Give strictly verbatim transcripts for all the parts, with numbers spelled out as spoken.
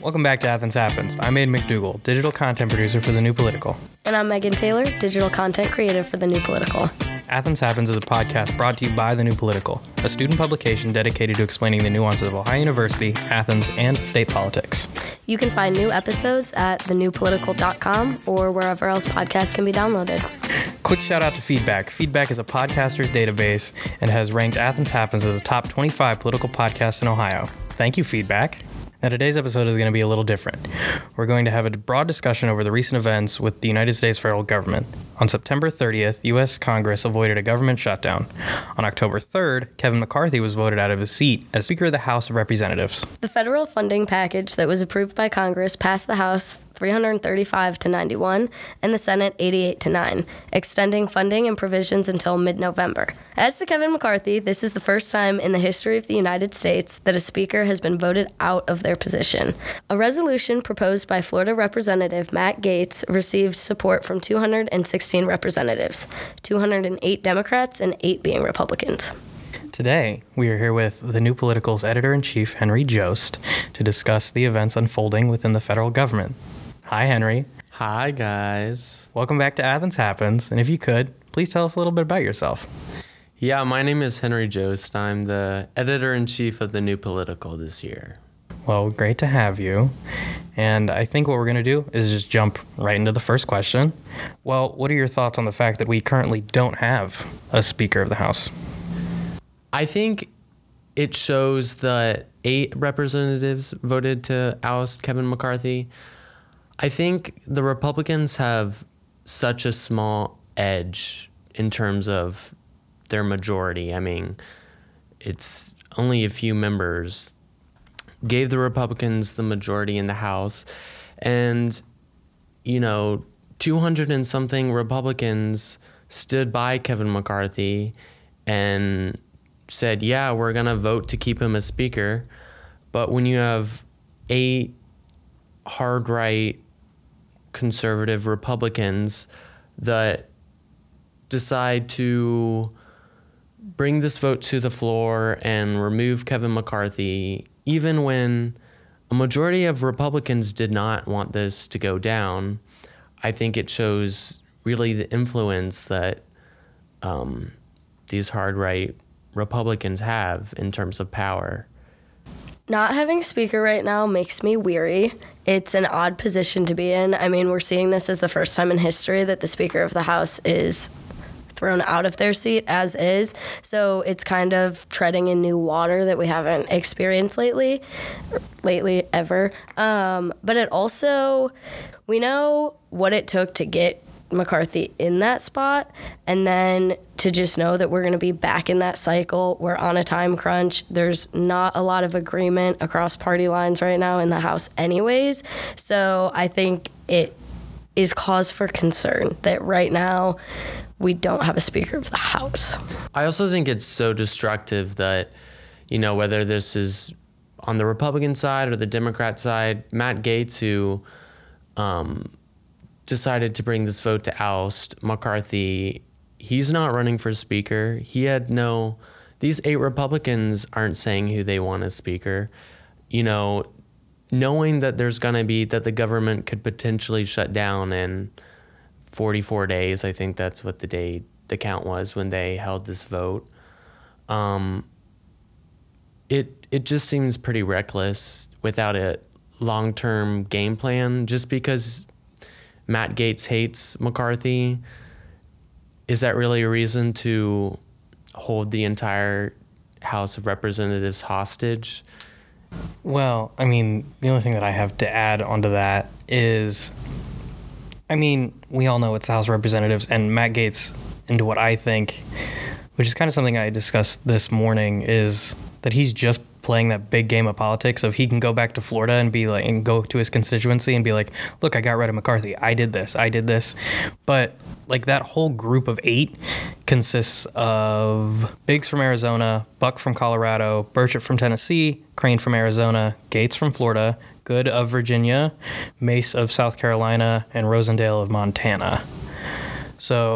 Welcome back to Athens Happens. I'm Aiden McDougall, digital content producer for The New Political. And I'm Megan Taylor, digital content creative for The New Political. Athens Happens is a podcast brought to you by The New Political, a student publication dedicated to explaining the nuances of Ohio University, Athens, and state politics. You can find new episodes at the new political dot com or wherever else podcasts can be downloaded. Quick shout out to Feedback. Feedback is a podcaster's database and has ranked Athens Happens as a top twenty-five political podcast in Ohio. Thank you, Feedback. Now, today's episode is going to be a little different. We're going to have a broad discussion over the recent events with the United States federal government. On September thirtieth, U S Congress avoided a government shutdown. On October third, Kevin McCarthy was voted out of his seat as Speaker of the House of Representatives. The federal funding package that was approved by Congress passed the House three hundred thirty-five to ninety-one and the Senate eighty-eight to nine, extending funding and provisions until mid-November. As to Kevin McCarthy, this is the first time in the history of the United States that a speaker has been voted out of their position. A resolution proposed by Florida Representative Matt Gaetz received support from two hundred sixteen representatives, two hundred eight Democrats and eight being Republicans. Today, we are here with The New Political's editor-in-chief, Henry Jost, to discuss the events unfolding within the federal government. Hi, Henry. Hi, guys. Welcome back to Athens Happens. And if you could, please tell us a little bit about yourself. Yeah, my name is Henry Jost. I'm the editor-in-chief of The New Political this year. Well, great to have you. And I think what we're going to do is just jump right into the first question. Well, what are your thoughts on the fact that we currently don't have a Speaker of the House? I think it shows that eight representatives voted to oust Kevin McCarthy. I think the Republicans have such a small edge in terms of their majority. I mean, it's only a few members gave the Republicans the majority in the House. And, you know, two hundred and something Republicans stood by Kevin McCarthy and said, yeah, we're going to vote to keep him as Speaker. But when you have eight hard right conservative Republicans that decide to bring this vote to the floor and remove Kevin McCarthy, even when a majority of Republicans did not want this to go down, I think it shows really the influence that um, these hard right Republicans have in terms of power. Not having a speaker right now makes me weary. It's an odd position to be in. I mean, we're seeing this as the first time in history that the Speaker of the House is thrown out of their seat as is. So it's kind of treading in new water that we haven't experienced lately, lately ever. Um, but it also, we know what it took to get McCarthy in that spot, and then to just know that we're going to be back in that cycle. We're on a time crunch. There's not a lot of agreement across party lines right now in the House anyways. So I think it is cause for concern that right now we don't have a Speaker of the House. I also think it's so destructive that, you know, whether this is on the Republican side or the Democrat side, Matt Gaetz, who um, decided to bring this vote to oust McCarthy, he's not running for Speaker. He had no, these eight Republicans aren't saying who they want as Speaker. You know, knowing that there's going to be, that the government could potentially shut down in forty-four days, I think that's what the day, the count was when they held this vote. Um, it it just seems pretty reckless without a long-term game plan, just because Matt Gaetz hates McCarthy. Is that really a reason to hold the entire House of Representatives hostage? Well, I mean, the only thing that I have to add onto that is, I mean, we all know it's the House of Representatives, and Matt Gaetz, into what I think, which is kind of something I discussed this morning, is that he's just playing that big game of politics of he can go back to Florida and be like, and go to his constituency and be like, look, I got rid of McCarthy. I did this. I did this. But like that whole group of eight consists of Biggs from Arizona, Buck from Colorado, Burchett from Tennessee, Crane from Arizona, Gaetz from Florida, Good of Virginia, Mace of South Carolina, and Rosendale of Montana. So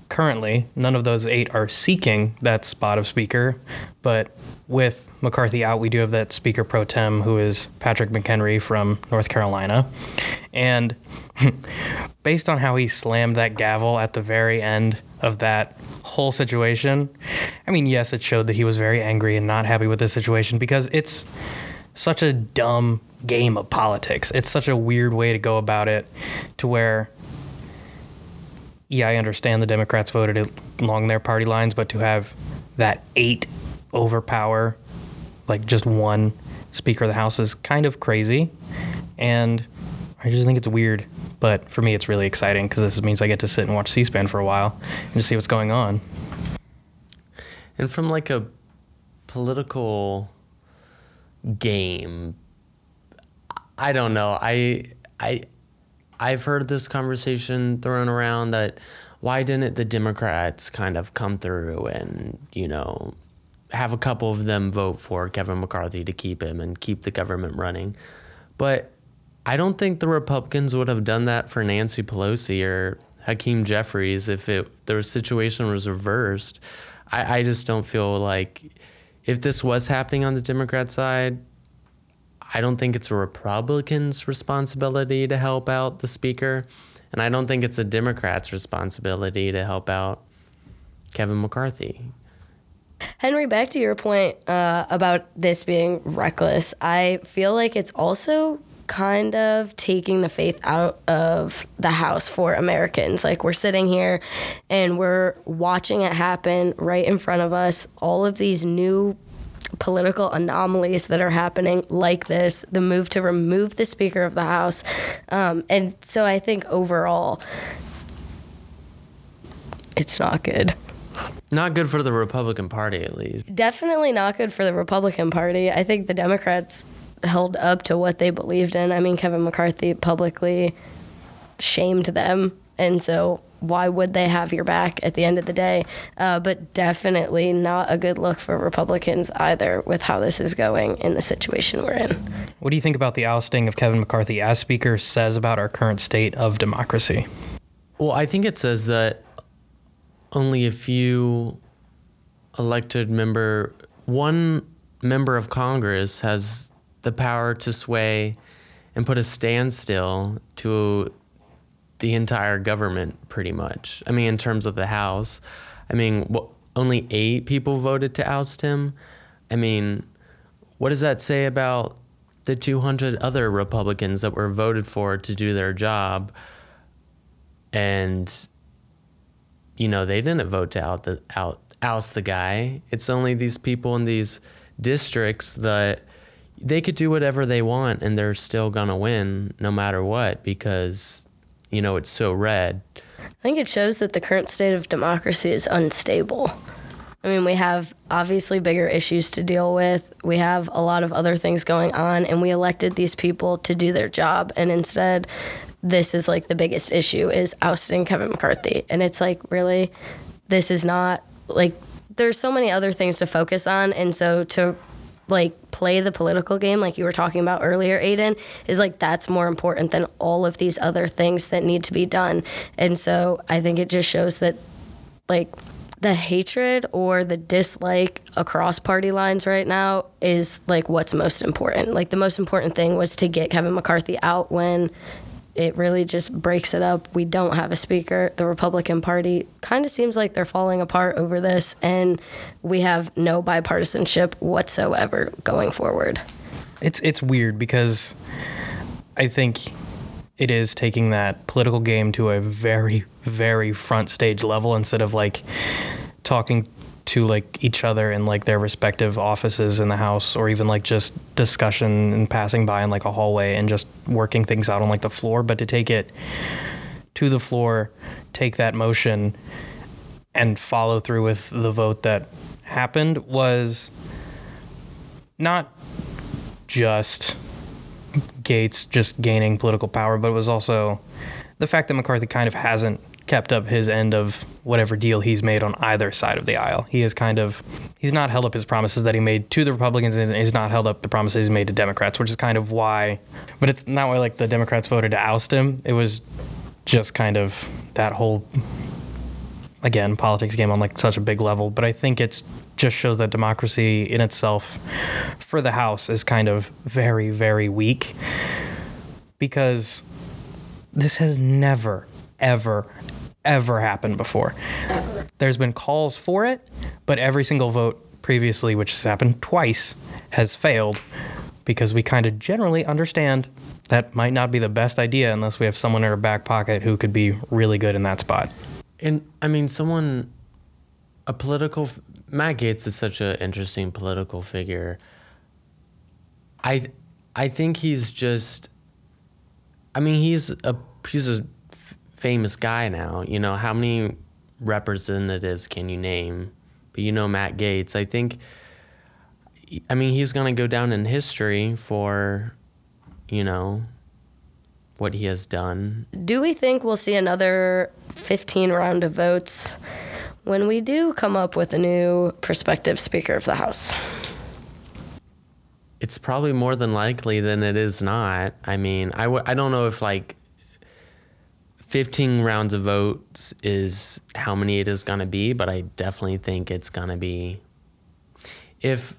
currently, none of those eight are seeking that spot of speaker, but with McCarthy out, we do have that speaker pro tem who is Patrick McHenry from North Carolina. And based on how he slammed that gavel at the very end of that whole situation, I mean, yes, it showed that he was very angry and not happy with the situation because it's such a dumb game of politics. It's such a weird way to go about it to where, yeah, I understand the Democrats voted it along their party lines, but to have that eight overpower, like just one Speaker of the House is kind of crazy. And I just think it's weird. But for me, it's really exciting because this means I get to sit and watch C-SPAN for a while and just see what's going on. And from like a political game, I don't know. I I I've heard this conversation thrown around that why didn't the Democrats kind of come through and, you know, have a couple of them vote for Kevin McCarthy to keep him and keep the government running. But I don't think the Republicans would have done that for Nancy Pelosi or Hakeem Jeffries if it their situation was reversed. I, I just don't feel like if this was happening on the Democrat side, I don't think it's a Republican's responsibility to help out the speaker, and I don't think it's a Democrat's responsibility to help out Kevin McCarthy. Henry, back to your point uh, about this being reckless, I feel like it's also kind of taking the faith out of the House for Americans. Like, we're sitting here and we're watching it happen right in front of us, all of these new political anomalies that are happening like this, the move to remove the Speaker of the House. Um, and so I think overall, it's not good. Not good for the Republican Party, at least. Definitely not good for the Republican Party. I think the Democrats held up to what they believed in. I mean, Kevin McCarthy publicly shamed them, and so why would they have your back at the end of the day? Uh, but definitely not a good look for Republicans either with how this is going in the situation we're in. What do you think about the ousting of Kevin McCarthy as Speaker says about our current state of democracy? Well, I think it says that only a few elected member, one member of Congress has the power to sway and put a standstill to the entire government, pretty much. I mean, in terms of the House, I mean, well, only eight people voted to oust him. I mean, what does that say about the two hundred other Republicans that were voted for to do their job? And, you know, they didn't vote to out the, out, oust the guy. It's only these people in these districts that they could do whatever they want and they're still going to win no matter what because, you know, it's so red. I think it shows that the current state of democracy is unstable. I mean, we have obviously bigger issues to deal with. We have a lot of other things going on, and we elected these people to do their job. And instead, this is like the biggest issue is ousting Kevin McCarthy. And it's like, really, this is not like, there's so many other things to focus on. And so to like play the political game like you were talking about earlier, Aiden, is like that's more important than all of these other things that need to be done. And so I think it just shows that like the hatred or the dislike across party lines right now is like what's most important. Like the most important thing was to get Kevin McCarthy out when it really just breaks it up. We don't have a speaker. The Republican Party kind of seems like they're falling apart over this, and we have no bipartisanship whatsoever going forward. It's it's weird because I think it is taking that political game to a very, very front stage level instead of like talking to like each other in like their respective offices in the House, or even like just discussion and passing by in like a hallway and just working things out on like the floor, but to take it to the floor, take that motion and follow through with the vote that happened was not just Gaetz just gaining political power, but it was also the fact that McCarthy kind of hasn't kept up his end of whatever deal he's made on either side of the aisle. He is kind of, he's not held up his promises that he made to the Republicans, and he's not held up the promises he's made to Democrats, which is kind of why, but it's not why like the Democrats voted to oust him. It was just kind of that whole again, politics game on like such a big level, but I think it's just shows that democracy in itself for the House is kind of very, very weak, because this has never, ever, ever happened before. Ever. There's been calls for it, but every single vote previously, which has happened twice, has failed, because we kind of generally understand that might not be the best idea unless we have someone in our back pocket who could be really good in that spot. And I mean, someone, a political, Matt Gaetz is such an interesting political figure. I, I think he's just, I mean, he's a, he's a f- famous guy now. You know, how many representatives can you name? But you know, Matt Gaetz, I think, I mean, he's going to go down in history for, you know, what he has done. Do we think we'll see another fifteen round of votes when we do come up with a new prospective Speaker of the House? It's probably more than likely than it is not. I mean, I, w- I don't know if like fifteen rounds of votes is how many it is going to be, but I definitely think it's going to be, if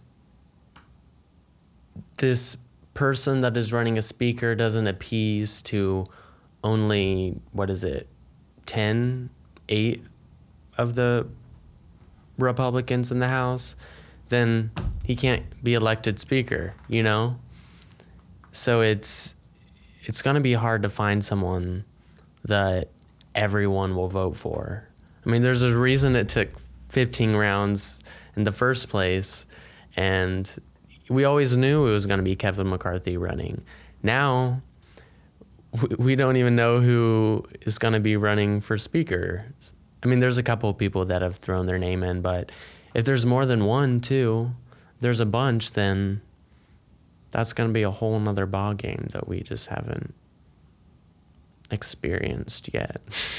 this person that is running a speaker doesn't appease to only, what is it, ten, eight of the Republicans in the House, then he can't be elected speaker, you know? So it's it's going to be hard to find someone that everyone will vote for. I mean, there's a reason it took fifteen rounds in the first place, and we always knew it was going to be Kevin McCarthy running. Now, we don't even know who is going to be running for speaker. I mean, there's a couple of people that have thrown their name in, but if there's more than one, two, there's a bunch, then that's going to be a whole nother ball game that we just haven't experienced yet.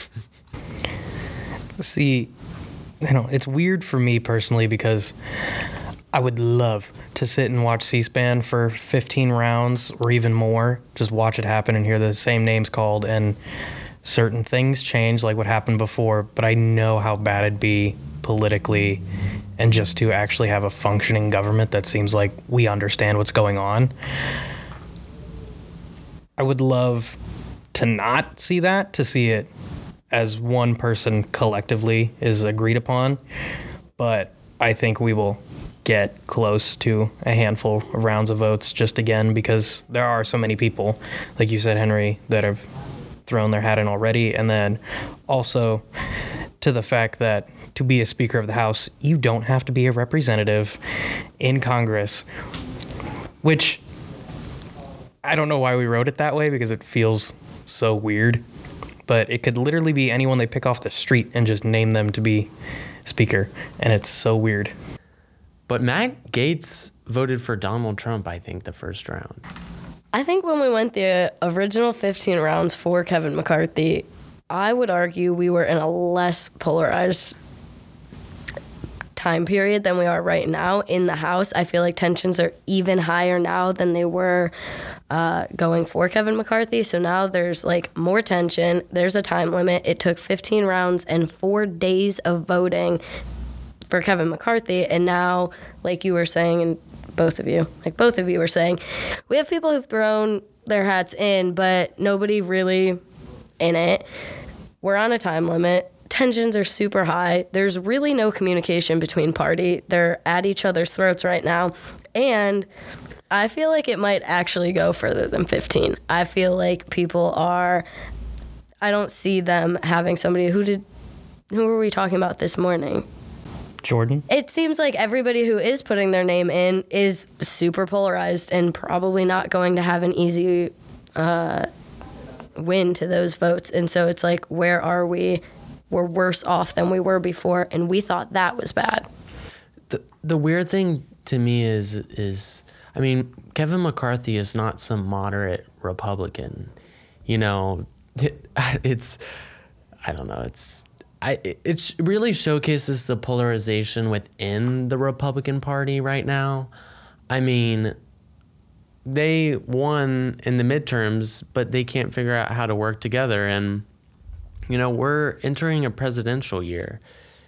See, you know, it's weird for me personally, because I would love to sit and watch C-SPAN for fifteen rounds or even more, just watch it happen and hear the same names called, and certain things change like what happened before, but I know how bad it'd be politically, and just to actually have a functioning government that seems like we understand what's going on. I would love to not see that, to see it as one person collectively is agreed upon, but I think we will get close to a handful of rounds of votes, just again because there are so many people, like you said, Henry, that have thrown their hat in already, and then also to the fact that to be a Speaker of the House, you don't have to be a representative in Congress, which I don't know why we wrote it that way, because it feels so weird, but it could literally be anyone they pick off the street and just name them to be Speaker, and it's so weird. But Matt Gaetz voted for Donald Trump, I think, the first round. I think when we went the original fifteen rounds for Kevin McCarthy, I would argue we were in a less polarized time period than we are right now in the House. I feel like tensions are even higher now than they were uh, going for Kevin McCarthy. So now there's like more tension. There's a time limit. It took fifteen rounds and four days of voting for Kevin McCarthy. And now, like you were saying, and both of you, like both of you were saying, we have people who've thrown their hats in, but nobody really in it. We're on a time limit. Tensions are super high. There's really no communication between party. They're at each other's throats right now. And I feel like it might actually go further than fifteen. I feel like people are, I don't see them having somebody who did, who were we talking about this morning? Jordan? It seems like everybody who is putting their name in is super polarized and probably not going to have an easy uh, win to those votes. And so it's like, where are we? We're worse off than we were before, and we thought that was bad. The the weird thing to me is is I mean, Kevin McCarthy is not some moderate Republican. You know, it, it's I don't know, it's I it really showcases the polarization within the Republican Party right now. I mean, they won in the midterms, but they can't figure out how to work together. And You know, we're entering a presidential year.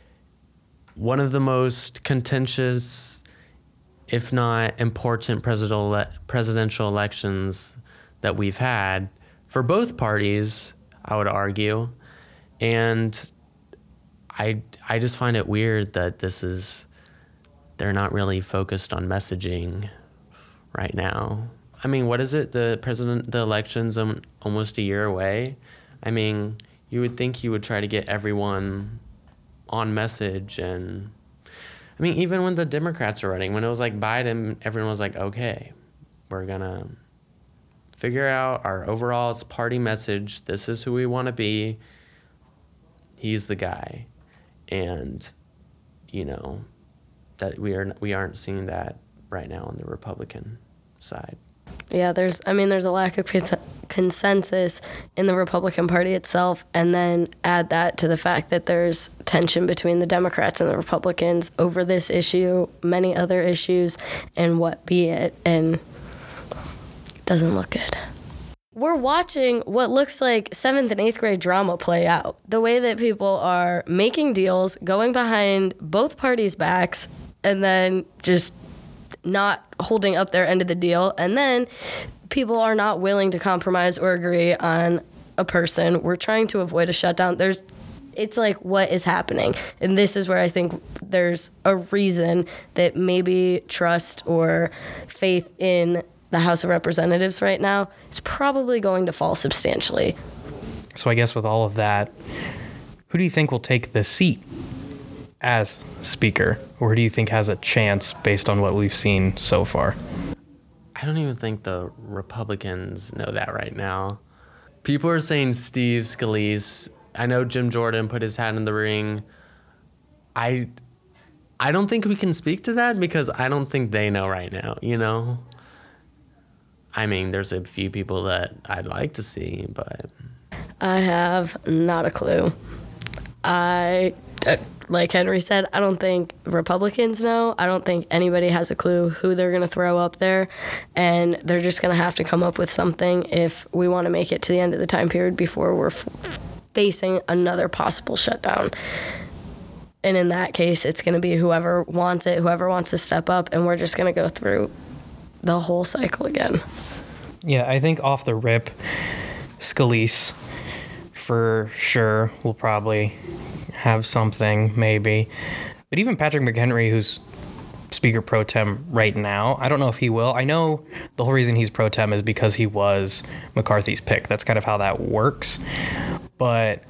One of the most contentious, if not important, presidential presidential elections that we've had for both parties, I would argue. And I, I just find it weird that this is, they're not really focused on messaging right now. I mean, what is it? The president, the election's um, almost a year away. I mean, you would think you would try to get everyone on message. And I mean, even when the Democrats are running, when it was like Biden, everyone was like, okay, we're gonna figure out our overall party message. This is who we want to be. He's the guy. And, you know, that we are we aren't seeing that right now on the Republican side. Yeah, there's, I mean, there's a lack of cons- consensus in the Republican Party itself, and then add that to the fact that there's tension between the Democrats and the Republicans over this issue, many other issues, and what be it, and it doesn't look good. We're watching what looks like seventh and eighth grade drama play out. The way that people are making deals, going behind both parties' backs, and then just not holding up their end of the deal, and then people are not willing to compromise or agree on a person. We're trying to avoid a shutdown. There's, it's like, what is happening? And this is where I think there's a reason that maybe trust or faith in the House of Representatives right now is probably going to fall substantially. So I guess with all of that, who do you think will take the seat as Speaker, or do you think has a chance based on what we've seen so far? I don't even think the Republicans know that right now. People are saying Steve Scalise. I know Jim Jordan put his hat in the ring. I I don't think we can speak to that because I don't think they know right now, you know? I mean, there's a few people that I'd like to see, but... I have not a clue. I... Uh, Like Henry said, I don't think Republicans know. I don't think anybody has a clue who they're going to throw up there. And they're just going to have to come up with something if we want to make it to the end of the time period before we're f- facing another possible shutdown. And in that case, it's going to be whoever wants it, whoever wants to step up, and we're just going to go through the whole cycle again. Yeah, I think off the rip, Scalise for sure will probably have something, maybe. But even Patrick McHenry, who's Speaker Pro Tem right now, I don't know if he will. I know the whole reason he's Pro Tem is because he was McCarthy's pick. That's kind of how that works. But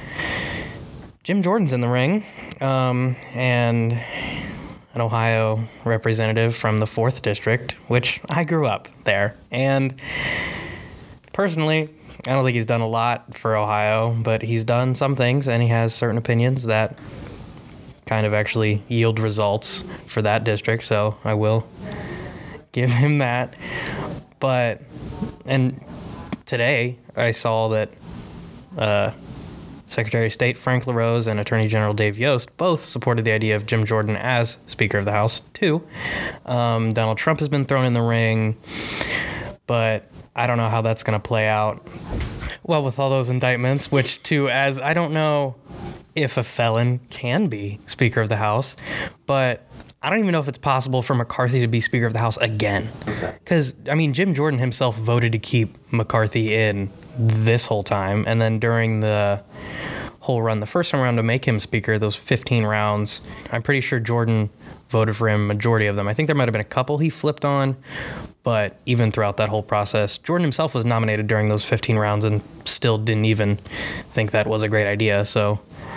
Jim Jordan's in the ring, um, and an Ohio representative from the fourth District, which I grew up there. And personally, I don't think he's done a lot for Ohio, but he's done some things, and he has certain opinions that kind of actually yield results for that district, so I will give him that. But, and today I saw that uh, Secretary of State Frank LaRose and Attorney General Dave Yost both supported the idea of Jim Jordan as Speaker of the House, too. Um, Donald Trump has been thrown in the ring, but I don't know how that's going to play out. Well, with all those indictments, which, too, as I don't know if a felon can be Speaker of the House, but I don't even know if it's possible for McCarthy to be Speaker of the House again. Because, I mean, Jim Jordan himself voted to keep McCarthy in this whole time, and then during the whole run, the first time around to make him Speaker, those fifteen rounds, I'm pretty sure Jordan voted for him, majority of them. I think there might have been a couple he flipped on, but even throughout that whole process, Jordan himself was nominated during those fifteen rounds and still didn't even think that was a great idea. So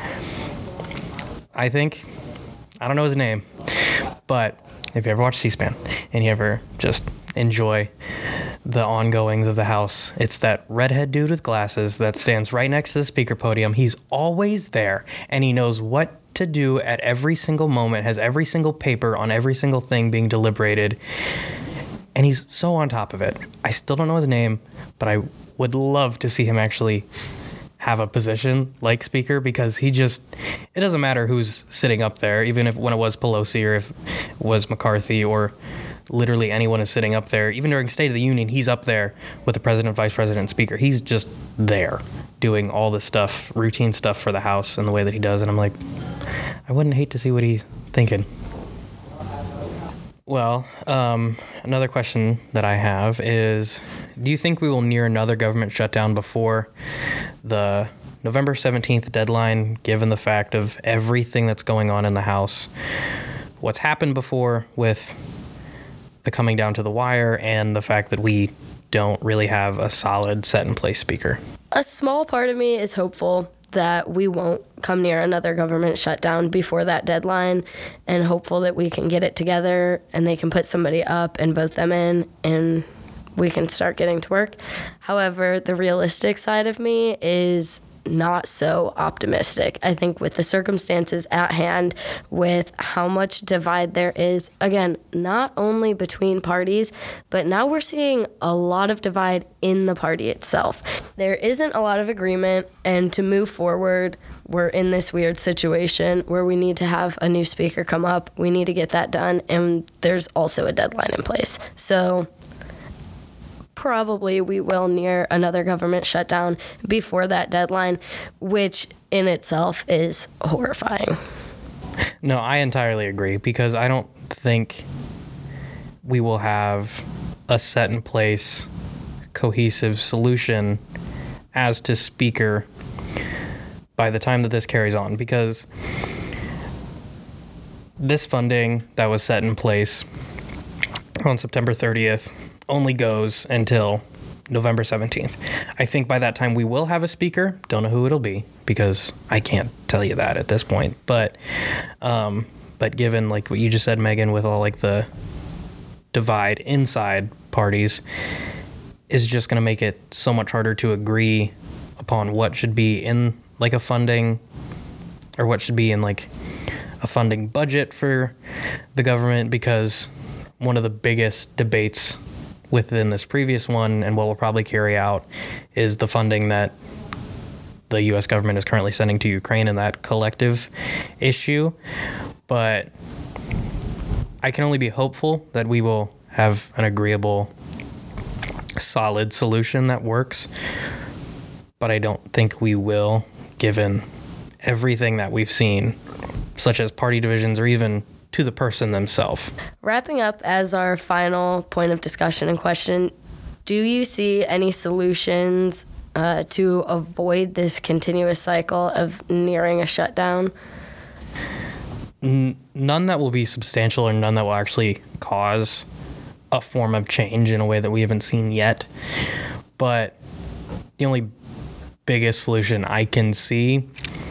I think, I don't know his name, but if you ever watch C-SPAN and you ever just enjoy the ongoings of the House, it's that redhead dude with glasses that stands right next to the speaker podium. He's always there, and he knows what to do at every single moment, has every single paper on every single thing being deliberated, and he's so on top of it. I still don't know his name, but I would love to see him actually have a position like Speaker, because he just, it doesn't matter who's sitting up there, even if when it was Pelosi or if it was McCarthy or literally anyone is sitting up there. Even during State of the Union, he's up there with the president, vice president, and speaker. He's just there. doing all the stuff, routine stuff for the House in the way that he does. And I'm like, I wouldn't hate to see what he's thinking. Well, um, another question that I have is, do you think we will near another government shutdown before the November seventeenth deadline, given the fact of everything that's going on in the House, what's happened before with the coming down to the wire, and the fact that we don't really have a solid set-in-place speaker? A small part of me is hopeful that we won't come near another government shutdown before that deadline, and hopeful that we can get it together and they can put somebody up and vote them in and we can start getting to work. However, the realistic side of me is not so optimistic. I think with the circumstances at hand, with how much divide there is, again, not only between parties, but now we're seeing a lot of divide in the party itself. There isn't a lot of agreement, and to move forward, we're in this weird situation where we need to have a new speaker come up. We need to get that done, and there's also a deadline in place. So probably we will near another government shutdown before that deadline, which in itself is horrifying. No, I entirely agree, because I don't think we will have a set in place, cohesive solution as to speaker by the time that this carries on, because this funding that was set in place on September thirtieth only goes until November seventeenth. I think by that time we will have a speaker. Don't know who it'll be, because I can't tell you that at this point. But um, but given like what you just said, Megan, with all like the divide inside parties, is just going to make it so much harder to agree upon what should be in like a funding, or what should be in like a funding budget for the government, because one of the biggest debates within this previous one, and what we'll probably carry out, is the funding that the U S government is currently sending to Ukraine and that collective issue. But I can only be hopeful that we will have an agreeable, solid solution that works. But I don't think we will, given everything that we've seen, such as party divisions or even to the person themselves. Wrapping up as our final point of discussion and question, do you see any solutions uh, to avoid this continuous cycle of nearing a shutdown? N- none that will be substantial, or none that will actually cause a form of change in a way that we haven't seen yet. But the only biggest solution I can see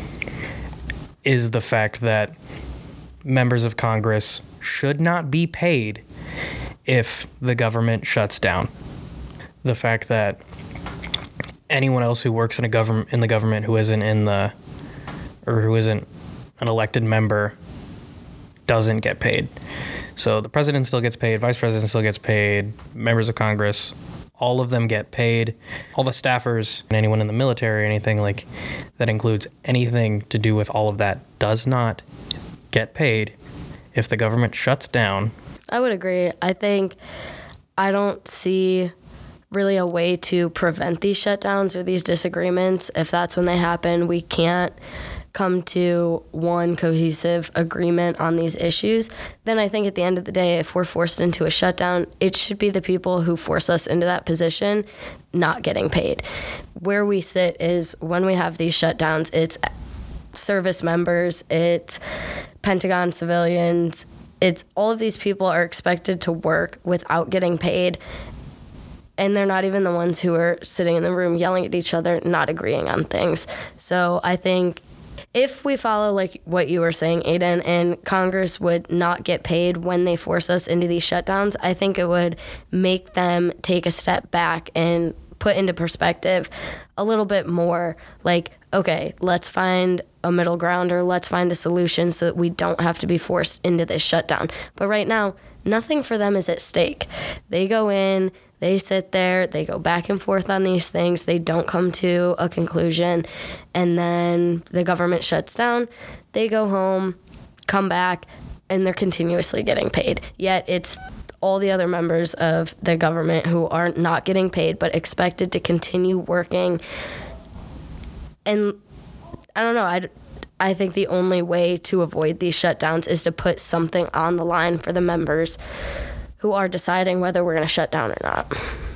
is the fact that members of Congress should not be paid if the government shuts down. The fact that anyone else who works in a government in the government who isn't in the or who isn't an elected member doesn't get paid. So the president still gets paid, vice president still gets paid, members of Congress, all of them get paid. All the staffers and anyone in the military or anything like that includes anything to do with all of that does not get paid if the government shuts down. I would agree. I think I don't see really a way to prevent these shutdowns or these disagreements. If that's when they happen, we can't come to one cohesive agreement on these issues, then I think at the end of the day, if we're forced into a shutdown, it should be the people who force us into that position not getting paid. Where we sit is when we have these shutdowns, it's service members, it's Pentagon civilians, it's all of these people are expected to work without getting paid, and they're not even the ones who are sitting in the room yelling at each other, not agreeing on things. So I think if we follow like what you were saying, Aiden, and Congress would not get paid when they force us into these shutdowns, I think it would make them take a step back and put into perspective a little bit more like, okay, let's find a middle ground, or let's find a solution so that we don't have to be forced into this shutdown. But right now, nothing for them is at stake. They go in, they sit there, they go back and forth on these things, they don't come to a conclusion, and then the government shuts down, they go home, come back, and they're continuously getting paid. Yet it's all the other members of the government who are not getting paid but expected to continue working and I don't know, I, I think the only way to avoid these shutdowns is to put something on the line for the members who are deciding whether we're going to shut down or not.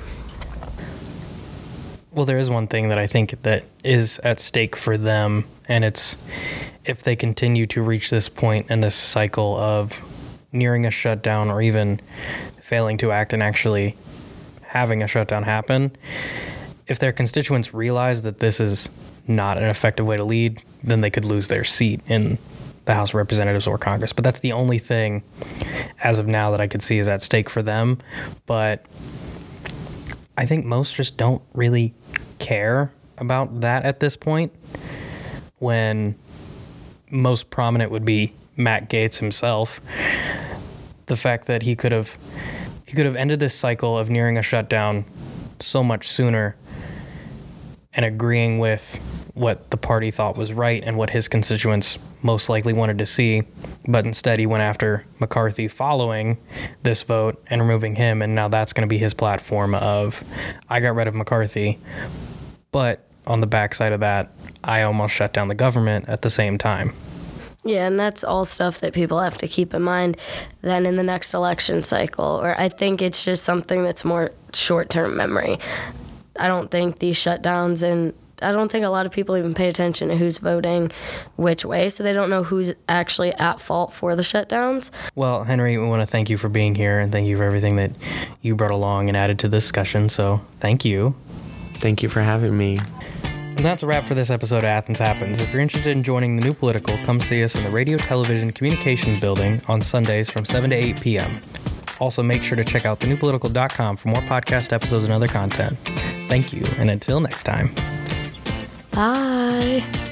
Well, there is one thing that I think that is at stake for them, and it's if they continue to reach this point in this cycle of nearing a shutdown or even failing to act and actually having a shutdown happen, if their constituents realize that this is not an effective way to lead, then they could lose their seat in the House of Representatives or Congress. But that's the only thing as of now that I could see is at stake for them. But I think most just don't really care about that at this point, when most prominent would be Matt Gaetz himself. The fact that he could have he could have ended this cycle of nearing a shutdown so much sooner and agreeing with what the party thought was right and what his constituents most likely wanted to see, but instead he went after McCarthy following this vote and removing him, and now that's going to be his platform of, I got rid of McCarthy, but on the backside of that, I almost shut down the government at the same time. Yeah, and that's all stuff that people have to keep in mind then in the next election cycle, or I think it's just something that's more short-term memory. I don't think these shutdowns, and I don't think a lot of people even pay attention to who's voting which way, so they don't know who's actually at fault for the shutdowns. Well, Henry, we want to thank you for being here, and thank you for everything that you brought along and added to the discussion, so thank you. Thank you for having me. And that's a wrap for this episode of Athens Happens. If you're interested in joining the New Political, come see us in the Radio Television Communications Building on Sundays from seven to eight p.m. Also, make sure to check out the new political dot com for more podcast episodes and other content. Thank you, and until next time. Bye.